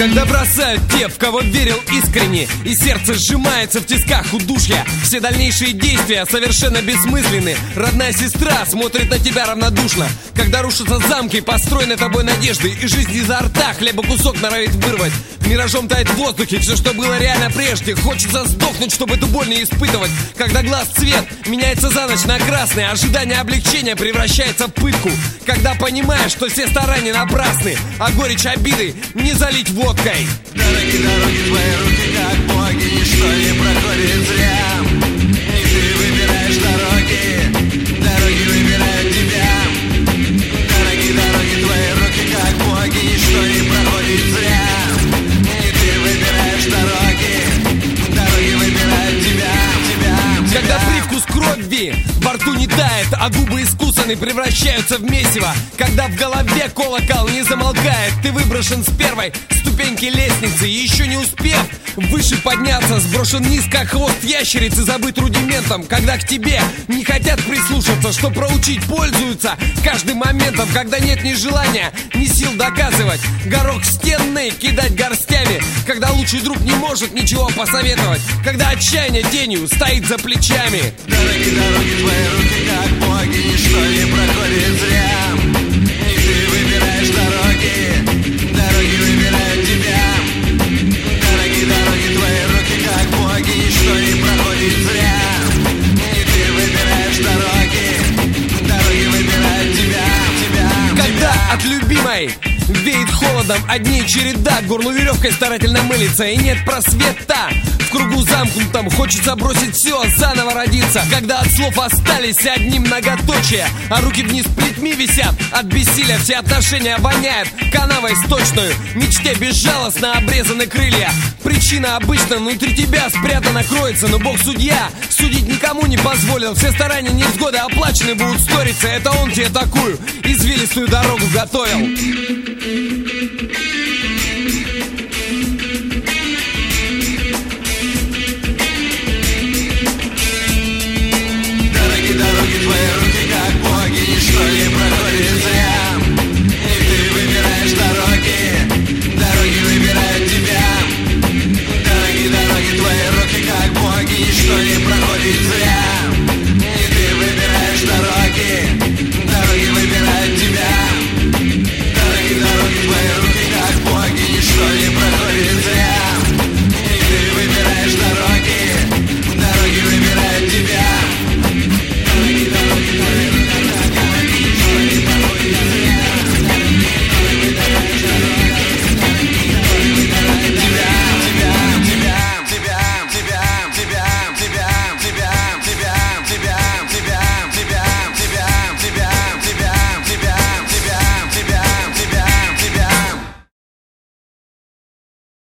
Когда бросают те, в кого верил искренне, и сердце сжимается в тисках удушья. Все дальнейшие действия совершенно бессмысленны. Родная сестра смотрит на тебя равнодушно. Когда рушатся замки, построены тобой надежды, и жизнь изо рта хлеба кусок норовит вырвать. Миражом тает в воздухе все, что было реально прежде. Хочется сдохнуть, чтобы эту боль не испытывать. Когда глаз цвет меняется за ночь на красный, ожидание облегчения превращается в пытку. Когда понимаешь, что все старания напрасны, а горечь обиды не залить водкой. Дороги, дороги, твои руки как боги, ничто не проходит зря. И ты выбираешь дороги, дороги выбирают тебя. Дороги, дороги, твои руки как боги, ничто не проходит зря. И ты выбираешь дороги, дороги выбирают тебя. Когда привкус крови во рту не тает, а губы искусаны превращаются в месиво. Когда в голове колокол не замолкает, ты выброшен с первой ступеньки лестницы, еще не успев выше подняться, сброшен вниз, как хвост ящерицы, забыт рудиментом. Когда к тебе не хотят прислушаться, что проучить пользуются каждым моментом. Когда нет ни желания, ни сил доказывать, горох стенный кидать горстями. Когда лучший друг не может ничего посоветовать, когда отчаяние тенью стоит за плечами. Дороги, дороги, твои руки как боги, ничто не проходит зря. И ты выбираешь дороги, дороги выбирают тебя. Дороги, дороги, твои руки как боги, ничто не проходит зря. И ты выбираешь дороги, дороги выбирают тебя. Когда от любимой веет холодом, одни череда, к горлу веревкой старательно мылится, и нет просвета. В кругу замкнутом хочется бросить все, заново родиться. Когда от слов остались одни многоточия, а руки вниз плетьми висят, от бессилия все отношения воняют канавой сточную. Мечте безжалостно обрезаны крылья. Причина обычно внутри тебя спрятана кроется, но Бог судья судить никому не позволил. Все старания невзгоды оплачены будут сториться. Это он тебе такую извилистую дорогу готовил.